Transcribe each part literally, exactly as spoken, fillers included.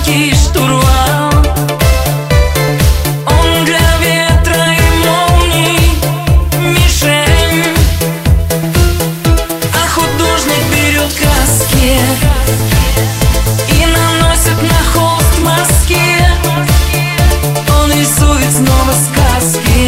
маленький штурвал. Он для ветра и молний мишень, а художник берет краски и наносит на холст мазки. Он рисует снова сказки,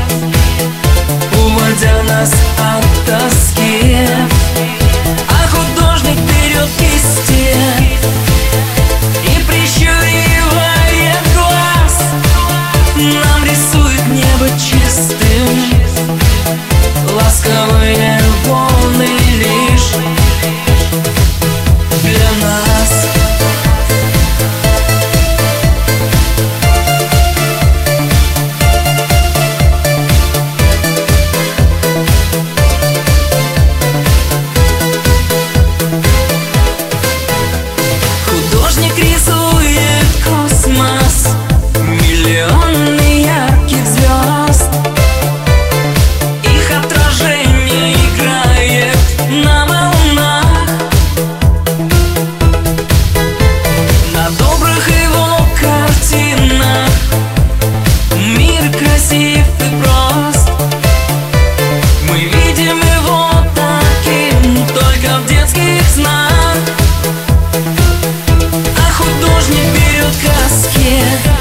уводя нас от тоски. А художник берет кисти и, прищуривая глаз, нам рисует небо чистым, ласковые волны лишь для нас. Художник рисует космос, миллионы ярких звезд. Их отражение играет на волнах. На добрых его картинах мир красив и прост. Мы видим его таким только в детских снах. Художник берет краски